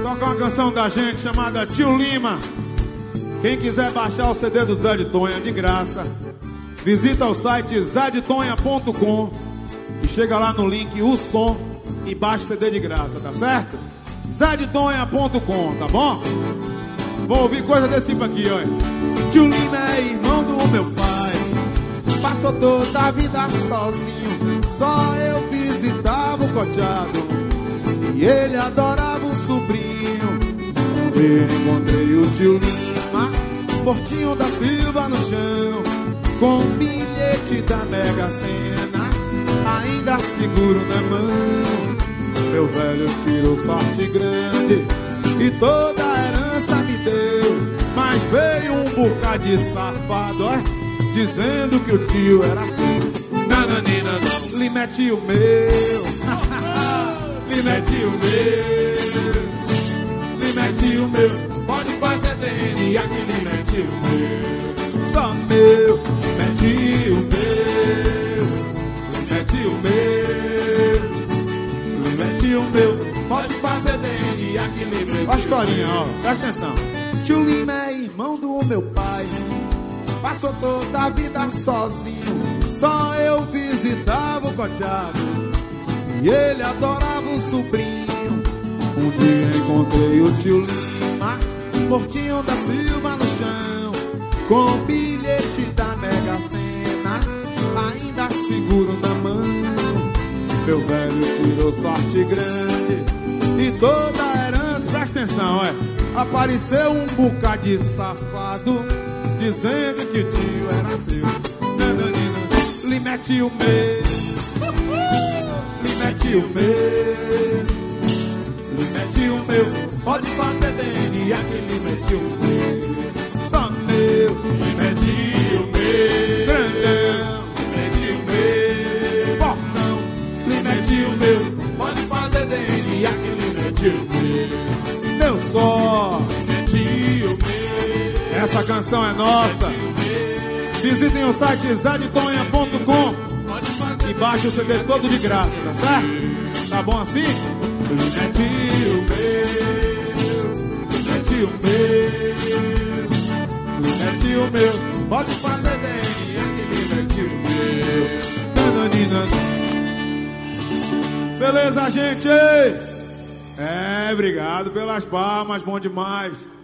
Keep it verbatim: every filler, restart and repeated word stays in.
Toca uma canção da gente chamada Tio Lima. Quem quiser baixar o C D do Zé de Tonha de graça, visita o site zé de tonha ponto com e chega lá no link O Som e baixa o C D de graça, tá certo? zé de tonha ponto com, tá bom? Vou ouvir coisa desse tipo aqui, olha. Tio Lima é irmão do meu pai, passou toda a vida sozinho, só eu visitava o coteado e ele adorava o sobrinho. Eu encontrei o tio Lima, mortinho da Silva no chão, com um bilhete da Mega Sena ainda seguro na mão. Meu velho tirou sorte grande e toda a herança me deu, mas veio um bocado de safado, ó, dizendo que o tio era seu. Nananina, Lima é tio meu, Lima é tio meu, Lima é tio meu, pode fazer D N A que Lima é tio meu. Só meu, Lima é tio meu, Lima é tio meu, Lima é tio meu, pode fazer D N A que Lima é tio meu. Olha a historinha, ó, presta atenção. Tio Lima é irmão do meu pai, passou toda a vida sozinho, só eu visitava o coteado e ele adorava o sobrinho. Um dia encontrei o tio Lima, mortinho da Silva no chão, com o bilhete da Mega Sena ainda seguro na mão. Meu velho tirou sorte grande e toda a herança, presta atenção, é, apareceu um bocado de safado dizendo que o tio era seu. Nananina, Lima é tio meu, Lima é tio meu, Lima é tio meu, pode fazer D N A que Lima é tio meu. Só meu, Lima é tio meu, grandão, Lima é tio meu, fortão, Lima é tio meu, pode fazer D N A que Lima é tio meu. Meu só, Lima é tio meu, essa canção é nossa. Visitem o site zé de tonha ponto com e baixe o C D todo de graça, tá certo? Tá bom assim? Lima é tio meu, Lima é tio meu, Lima é tio meu, pode fazer D N A que Lima é tio meu. Nananina. Beleza, gente? É, obrigado pelas palmas, bom demais.